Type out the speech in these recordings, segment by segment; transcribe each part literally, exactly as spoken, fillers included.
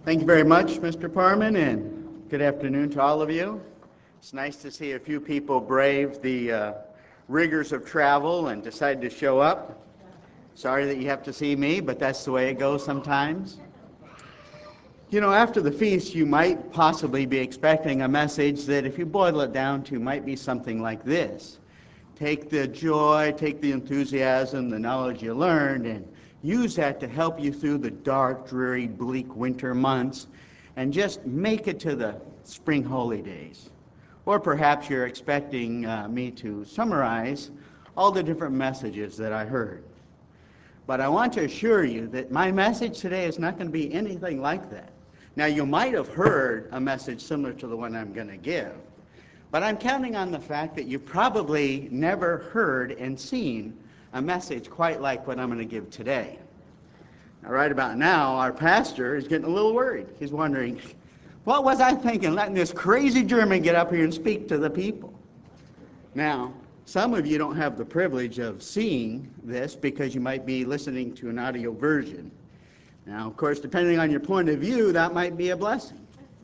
Thank you very much, Mister Parman, and good afternoon to all of you. It's nice to see a few people brave the uh, rigors of travel and decide to show up. Sorry that you have to see me, but that's the way it goes sometimes. You know, after the feast, you might possibly be expecting a message that, if you boil it down to, might be something like this. Take the joy, take the enthusiasm, the knowledge you learned, and use that to help you through the dark, dreary, bleak winter months, and just make it to the spring holy days. Or perhaps you're expecting uh, me to summarize all the different messages that I heard. But I want to assure you that my message today is not going to be anything like that. Now, you might have heard a message similar to the one I'm going to give, but I'm counting on the fact that you probably never heard and seen a message quite like what I'm going to give today. Now, right about now, our pastor is getting a little worried. He's wondering, what was I thinking, letting this crazy German get up here and speak to the people? Now, some of you don't have the privilege of seeing this because you might be listening to an audio version. Now, of course, depending on your point of view, that might be a blessing.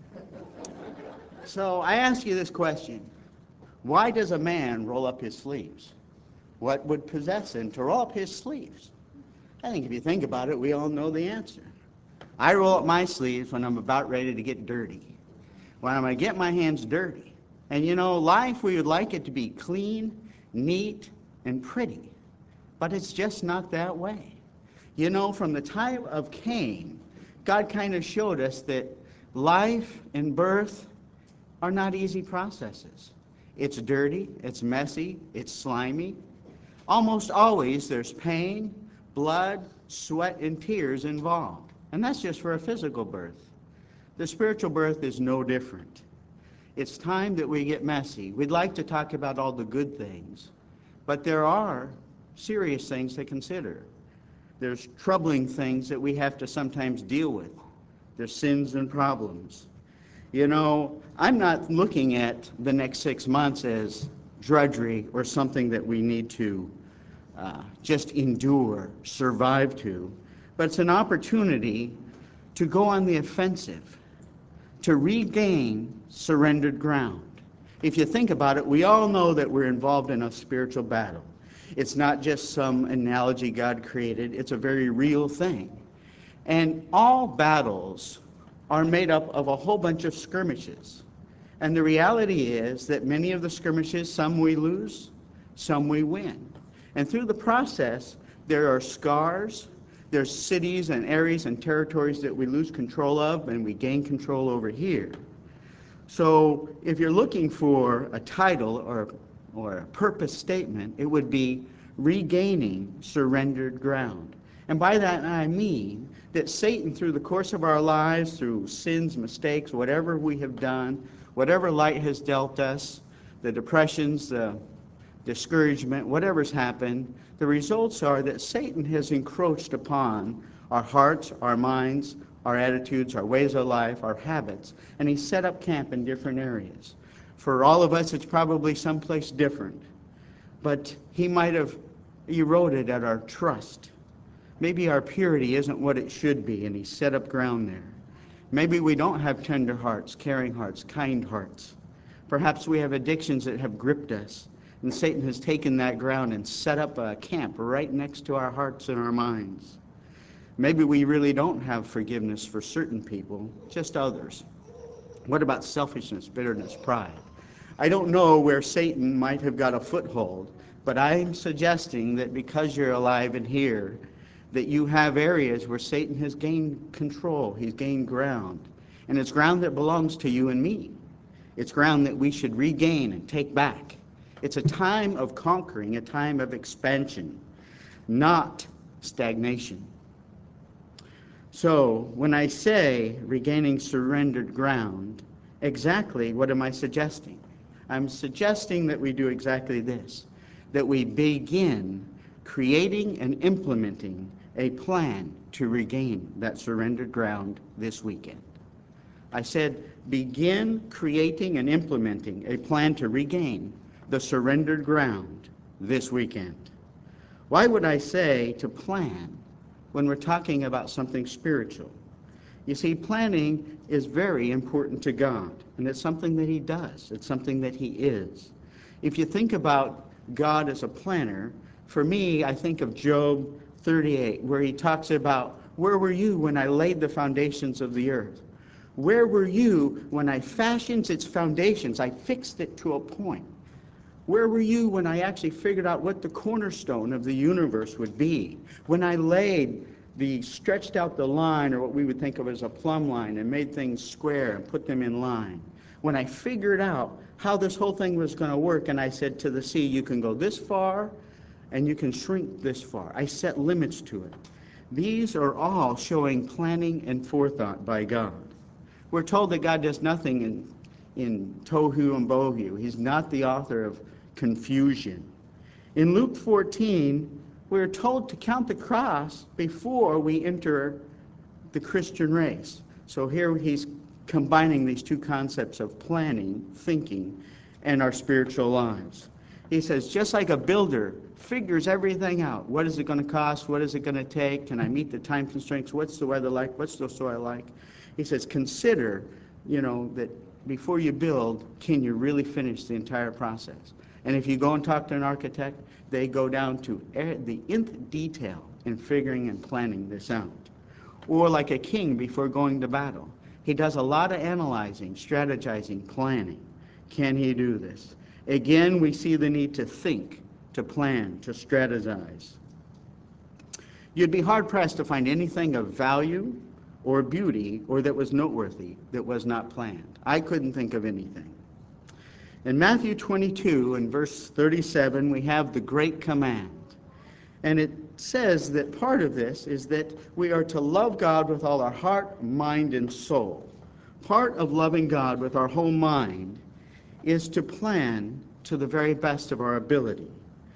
So I ask you this question. Why does a man roll up his sleeves? What would possess him to roll up his sleeves? I think if you think about it, we all know the answer. I roll up my sleeves when I'm about ready to get dirty, when I'm going to get my hands dirty. And you know, life, we would like it to be clean, neat, and pretty. But it's just not that way. You know, from the time of Cain, God kind of showed us that life and birth are not easy processes. It's dirty, it's messy, it's slimy. Almost always there's pain, blood, sweat, and tears involved. And that's just for a physical birth. The spiritual birth is no different. It's time that we get messy. We'd like to talk about all the good things, but there are serious things to consider. There's troubling things that we have to sometimes deal with. There's sins and problems. You know, I'm not looking at the next six months as drudgery or something that we need to uh, just endure, survive to, but it's an opportunity to go on the offensive, to regain surrendered ground. If you think about it, we all know that we're involved in a spiritual battle. It's not just some analogy God created, it's a very real thing. And all battles are made up of a whole bunch of skirmishes. And the reality is that many of the skirmishes, some we lose, some we win. And through the process, there are scars, there's cities and areas and territories that we lose control of and we gain control over here. So if you're looking for a title or, or a purpose statement, it would be regaining surrendered ground. And by that I mean that Satan, through the course of our lives, through sins, mistakes, whatever we have done, whatever light has dealt us, the depressions, the discouragement, whatever's happened, the results are that Satan has encroached upon our hearts, our minds, our attitudes, our ways of life, our habits, and he's set up camp in different areas. For all of us, it's probably someplace different, but he might have eroded at our trust. Maybe our purity isn't what it should be, and he's set up ground there. Maybe we don't have tender hearts, caring hearts, kind hearts. Perhaps we have addictions that have gripped us, and Satan has taken that ground and set up a camp right next to our hearts and our minds. Maybe we really don't have forgiveness for certain people, just others. What about selfishness, bitterness, pride? I don't know where Satan might have got a foothold, but I'm suggesting that because you're alive and here, that you have areas where Satan has gained control, he's gained ground. And it's ground that belongs to you and me. It's ground that we should regain and take back. It's a time of conquering, a time of expansion, not stagnation. So when I say regaining surrendered ground, exactly what am I suggesting? I'm suggesting that we do exactly this, that we begin creating and implementing a plan to regain that surrendered ground this weekend. I said begin creating and implementing a plan to regain the surrendered ground this weekend. Why would I say to plan when we're talking about something spiritual? You see, planning is very important to God, and it's something that he does. It's something that he is. If you think about God as a planner, for me, I think of Job thirty-eight, where he talks about, where were you when I laid the foundations of the earth? Where were you when I fashioned its foundations? I fixed it to a point. Where were you when I actually figured out what the cornerstone of the universe would be? When I laid the, stretched out the line, or what we would think of as a plumb line, and made things square and put them in line. When I figured out how this whole thing was going to work, and I said to the sea, you can go this far, and you can shrink this far. I set limits to it. These are all showing planning and forethought by God. We're told that God does nothing in, in tohu and bohu. He's not the author of confusion. In Luke fourteen, we're told to count the cross before we enter the Christian race. So here he's combining these two concepts of planning, thinking, and our spiritual lives. He says, just like a builder figures everything out. What is it going to cost? What is it going to take? Can I meet the time constraints? What's the weather like? What's the soil like? He says, consider, you know, that before you build, can you really finish the entire process? And if you go and talk to an architect, they go down to the nth detail in figuring and planning this out. Or like a king before going to battle. He does a lot of analyzing, strategizing, planning. Can he do this? Again, we see the need to think, to plan, to strategize. You'd be hard-pressed to find anything of value or beauty or that was noteworthy that was not planned. I couldn't think of anything. In Matthew twenty-two, in verse thirty-seven, we have the great command. And it says that part of this is that we are to love God with all our heart, mind, and soul. Part of loving God with our whole mind is to plan to the very best of our ability.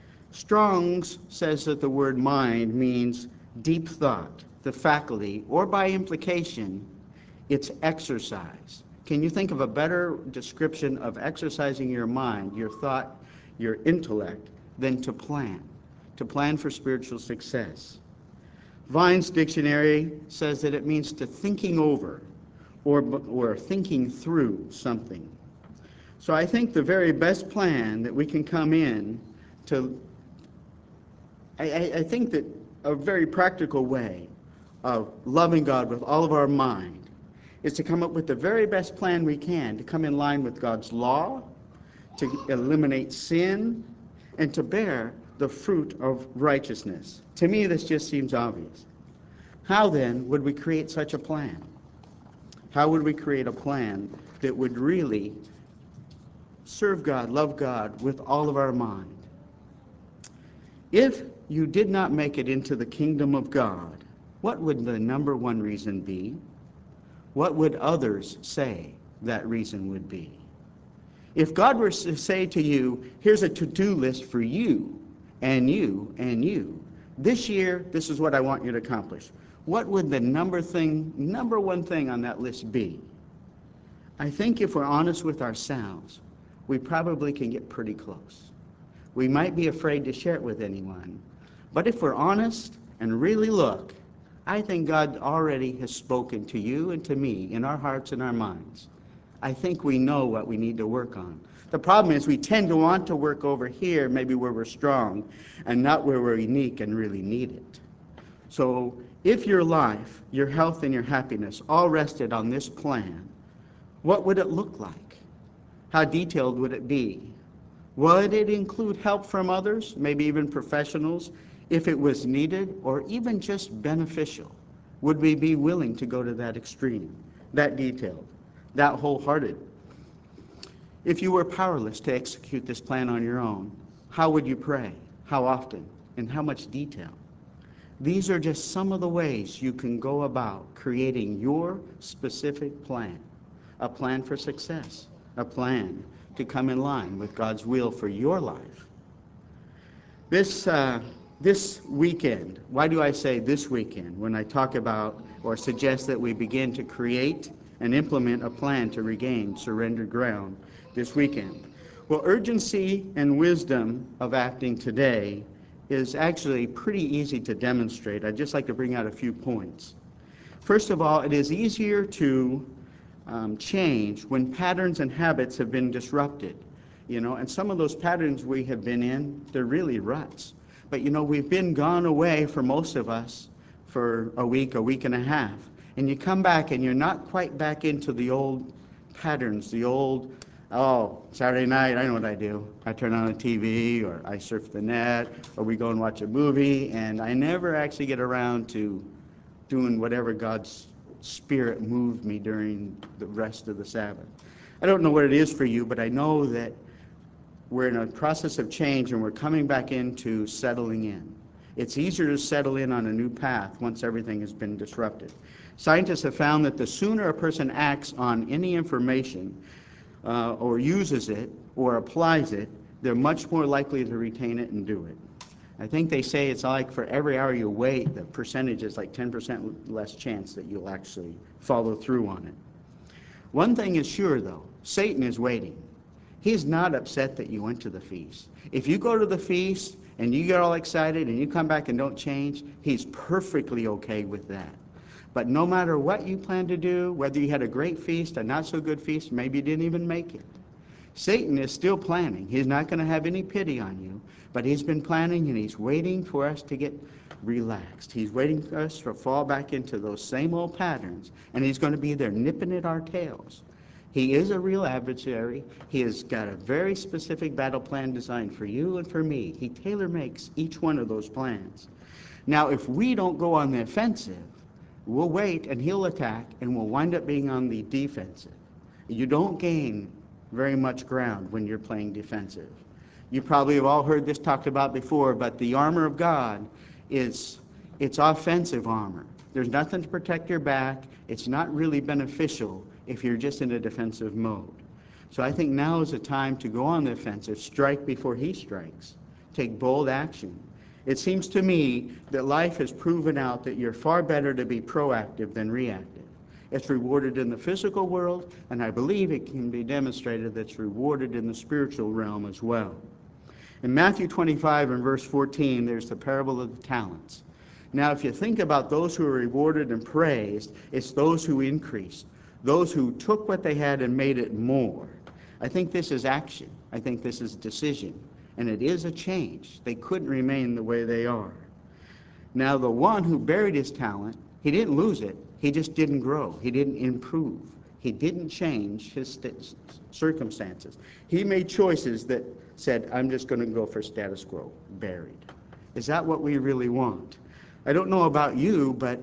Strong's says that the word mind means deep thought, the faculty, or by implication, it's exercise. Can you think of a better description of exercising your mind, your thought, your intellect, than to plan? To plan for spiritual success. Vine's dictionary says that it means to thinking over or, or thinking through something. So I think the very best plan that we can come in to, I, I, I think that a very practical way of loving God with all of our mind is to come up with the very best plan we can to come in line with God's law, to eliminate sin, and to bear the fruit of righteousness. To me, this just seems obvious. How then would we create such a plan? How would we create a plan that would really serve God, love God with all of our mind? If you did not make it into the kingdom of God, what would the number one reason be? What would others say that reason would be? If God were to say to you, here's a to-do list for you, and you, and you, this year, this is what I want you to accomplish, what would the number thing, number one thing on that list be? I think if we're honest with ourselves, we probably can get pretty close. We might be afraid to share it with anyone, but if we're honest and really look, I think God already has spoken to you and to me in our hearts and our minds. I think we know what we need to work on. The problem is we tend to want to work over here, maybe where we're strong, and not where we're unique and really need it. So if your life, your health, and your happiness all rested on this plan, what would it look like? How detailed would it be? Would it include help from others, maybe even professionals, if it was needed, or even just beneficial? Would we be willing to go to that extreme, that detailed, that wholehearted? If you were powerless to execute this plan on your own, how would you pray? How often? In how much detail? These are just some of the ways you can go about creating your specific plan, a plan for success, a plan to come in line with God's will for your life. This, uh, this weekend, why do I say this weekend when I talk about or suggest that we begin to create and implement a plan to regain surrendered ground this weekend? Well, urgency and wisdom of acting today is actually pretty easy to demonstrate. I'd just like to bring out a few points. First of all, it is easier to um, change when patterns and habits have been disrupted. You know, and some of those patterns we have been in, they're really ruts. But you know, we've been gone away for most of us for a week, a week and a half. And you come back and you're not quite back into the old patterns, the old, oh, Saturday night, I know what I do. I turn on the T V, or I surf the net, or we go and watch a movie, and I never actually get around to doing whatever God's Spirit moved me during the rest of the Sabbath. I don't know what it is for you, but I know that we're in a process of change and we're coming back into settling in. It's easier to settle in on a new path once everything has been disrupted. Scientists have found that the sooner a person acts on any information uh, or uses it or applies it, they're much more likely to retain it and do it. I think they say it's like for every hour you wait, the percentage is like ten percent less chance that you'll actually follow through on it. One thing is sure, though, Satan is waiting. He's not upset that you went to the feast. If you go to the feast and you get all excited and you come back and don't change, he's perfectly okay with that. But no matter what you plan to do, whether you had a great feast, a not so good feast, maybe you didn't even make it, Satan is still planning. He's not going to have any pity on you, but he's been planning and he's waiting for us to get relaxed. He's waiting for us to fall back into those same old patterns, and he's going to be there nipping at our tails. He is a real adversary. He has got a very specific battle plan designed for you and for me. He tailor makes each one of those plans. Now, if we don't go on the offensive, we'll wait and he'll attack, and we'll wind up being on the defensive. You don't gain very much ground when you're playing defensive. You probably have all heard this talked about before, but the armor of God is it's offensive armor. There's nothing to protect your back. It's not really beneficial if you're just in a defensive mode. So I think now is the time to go on the offensive, strike before he strikes, take bold action. It seems to me that life has proven out that you're far better to be proactive than reactive. It's rewarded in the physical world, and I believe it can be demonstrated that it's rewarded in the spiritual realm as well. In Matthew twenty-five and verse fourteen, there's the parable of the talents. Now, if you think about those who are rewarded and praised, it's those who increased, those who took what they had and made it more. I think this is action. I think this is decision. And it is a change. They couldn't remain the way they are. Now, the one who buried his talent, he didn't lose it. He just didn't grow. He didn't improve. He didn't change his st- circumstances. He made choices that said, I'm just going to go for status quo, buried. Is that what we really want? I don't know about you, but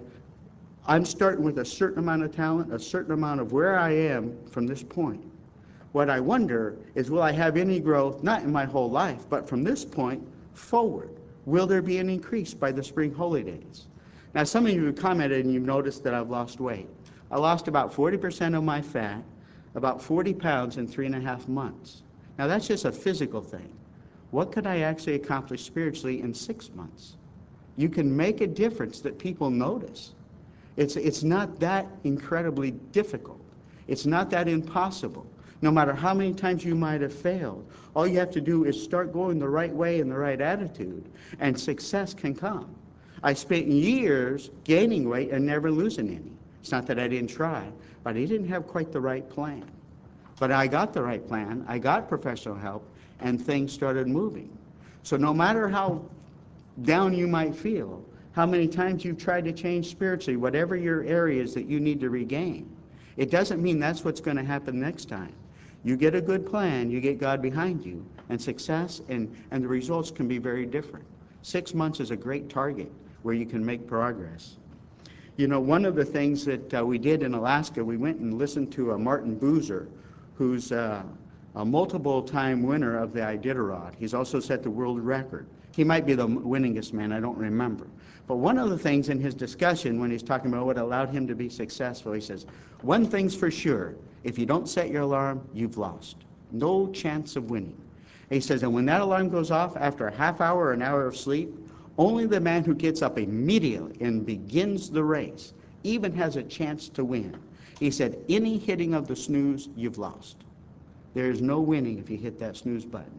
I'm starting with a certain amount of talent, a certain amount of where I am from this point. What I wonder is, will I have any growth, not in my whole life, but from this point forward? Will there be an increase by the spring holy days? Now, some of you have commented and you've noticed that I've lost weight. I lost about forty percent of my fat, about forty pounds in three and a half months. Now, that's just a physical thing. What could I actually accomplish spiritually in six months? You can make a difference that people notice. It's, it's not that incredibly difficult. It's not that impossible. No matter how many times you might have failed, all you have to do is start going the right way and the right attitude, and success can come. I spent years gaining weight and never losing any. It's not that I didn't try, but I didn't have quite the right plan. But I got the right plan, I got professional help, and things started moving. So no matter how down you might feel, how many times you've tried to change spiritually, whatever your areas that you need to regain, it doesn't mean that's what's going to happen next time. You get a good plan, you get God behind you, and success and, and the results can be very different. Six months is a great target where you can make progress. You know, one of the things that uh, we did in Alaska, we went and listened to a Martin Boozer, who's uh, a multiple-time winner of the Iditarod. He's also set the world record. He might be the winningest man, I don't remember. But one of the things in his discussion when he's talking about what allowed him to be successful, he says, one thing's for sure, if you don't set your alarm, you've lost. No chance of winning. He says, and when that alarm goes off after a half hour or an hour of sleep, only the man who gets up immediately and begins the race even has a chance to win. He said, any hitting of the snooze, you've lost. There is no winning if you hit that snooze button.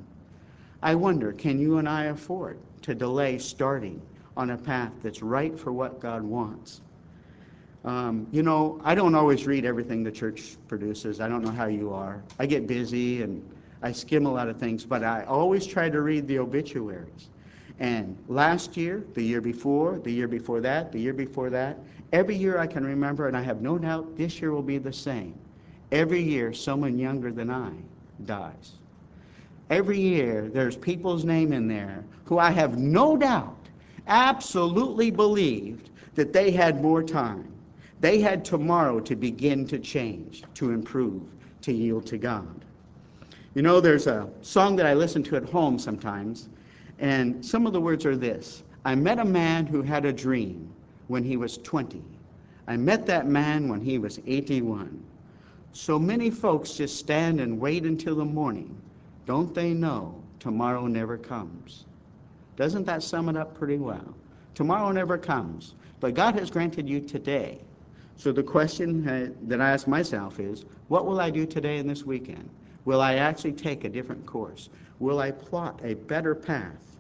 I wonder, can you and I afford to delay starting on a path that's right for what God wants? Um, you know, I don't always read everything the church produces. I don't know how you are. I get busy and I skim a lot of things, but I always try to read the obituaries. And last year, the year before, the year before that, the year before that, every year I can remember, and I have no doubt this year will be the same. Every year, someone younger than I dies. Every year, there's people's name in there who I have no doubt absolutely believed that they had more time. They had tomorrow to begin to change, to improve, to yield to God. You know, there's a song that I listen to at home sometimes, and some of the words are this: I met a man who had a dream when he was twenty. I met that man when he was eighty-one. So many folks just stand and wait until the morning. Don't they know tomorrow never comes? Doesn't that sum it up pretty well? Tomorrow never comes, but God has granted you today. So the question uh, that I ask myself is, what will I do today and this weekend? Will I actually take a different course? Will I plot a better path?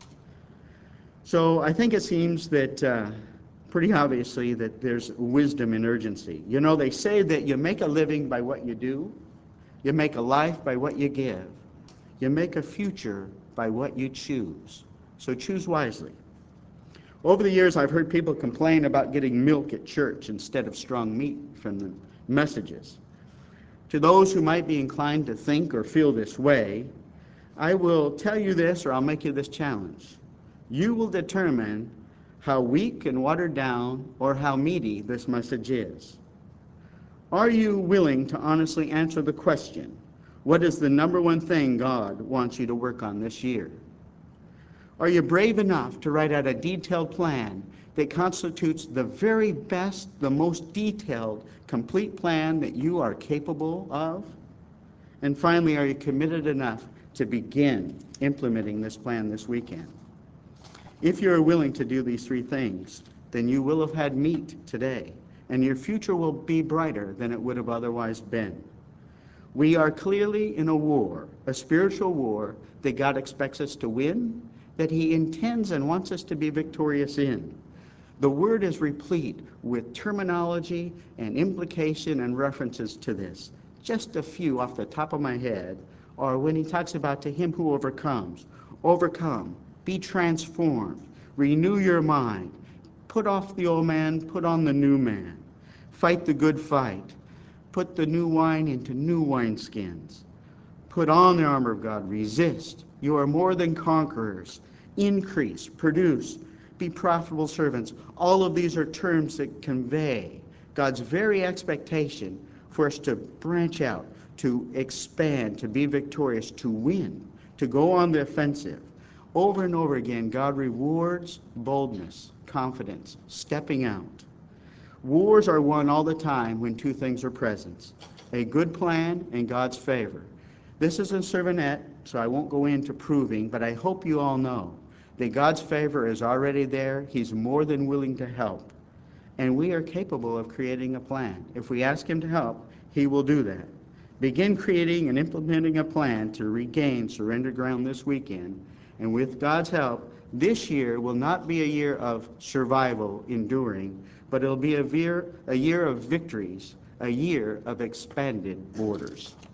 So I think it seems that uh, pretty obviously that there's wisdom in urgency. You know, they say that you make a living by what you do, you make a life by what you give, you make a future by what you choose. So choose wisely. Over the years, I've heard people complain about getting milk at church instead of strong meat from the messages. To those who might be inclined to think or feel this way, I will tell you this, or I'll make you this challenge. You will determine how weak and watered down or how meaty this message is. Are you willing to honestly answer the question, what is the number one thing God wants you to work on this year? Are you brave enough to write out a detailed plan that constitutes the very best, the most detailed, complete plan that you are capable of? And finally, are you committed enough to begin implementing this plan this weekend? If you're willing to do these three things, then you will have had meat today, and your future will be brighter than it would have otherwise been. We are clearly in a war, a spiritual war that God expects us to win, that He intends and wants us to be victorious in. The Word is replete with terminology and implication and references to this. Just a few off the top of my head are when He talks about to him who overcomes. Overcome, be transformed, renew your mind, put off the old man, put on the new man, fight the good fight, put the new wine into new wineskins, put on the armor of God, resist. You are more than conquerors. Increase, produce, be profitable servants. All of these are terms that convey God's very expectation for us to branch out, to expand, to be victorious, to win, to go on the offensive. Over and over again, God rewards boldness, confidence, stepping out. Wars are won all the time when two things are present: a good plan and God's favor. This is a sermonette, so I won't go into proving, but I hope you all know that God's favor is already there. He's more than willing to help. And we are capable of creating a plan. If we ask Him to help, He will do that. Begin creating and implementing a plan to regain surrendered ground this weekend. And with God's help, this year will not be a year of survival, enduring, but it'll be a year, a year of victories, a year of expanded borders.